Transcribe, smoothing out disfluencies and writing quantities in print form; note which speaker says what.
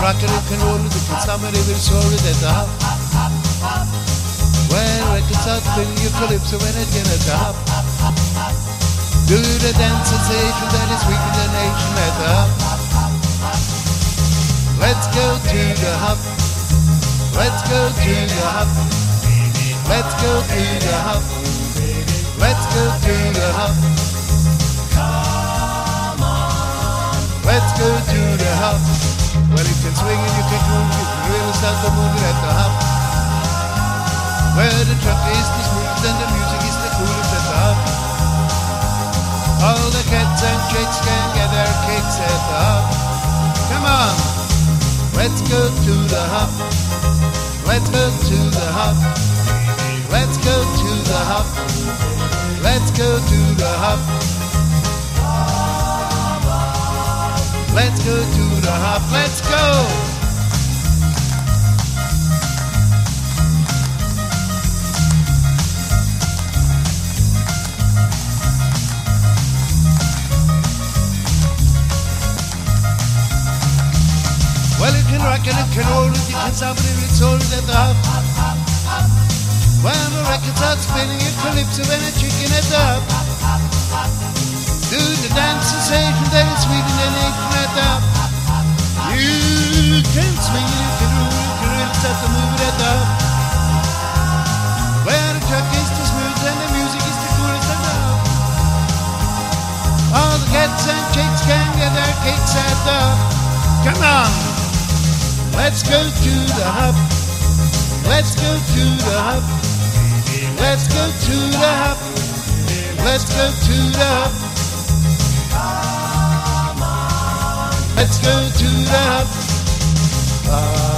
Speaker 1: rock and roll, du kan samla över såret at the hop. When records start spinning your calypso and it in at the hop. Do the dance sensation that is weak in the nation at the hop. Let's go to the hop. Let's go to the hop. Let's go to the hop. Let's go to the hop. Let's go to the hop. Well, you can swing and you can groove, you can really start to move it at the hop. Where the truck is the smooth and the music is the coolest at the hop. All the cats and chicks can get their kicks at the hop. Come on, let's go to the hop. Let's go to the hop. Let's go to the hop. Let's go to the hop. Let's go to the hop. Let's go. Well, you can rock and you can roll it, you can sample it, it's all at the hop. When the record starts spinning, a calypso and a chicken at the hop. Do the dance sensation that is sweet in the nation at the hop. You can swing it, you can roll it, you can really start to move it at the hop. Where the truck is the smooth and the music is the coolest at the hop. All the cats and chicks can get their kicks at the hop. Come on, let's go to the hop. Let's go to the hop. Let's go to the hop. Let's go to the hop. Let's go to the hop.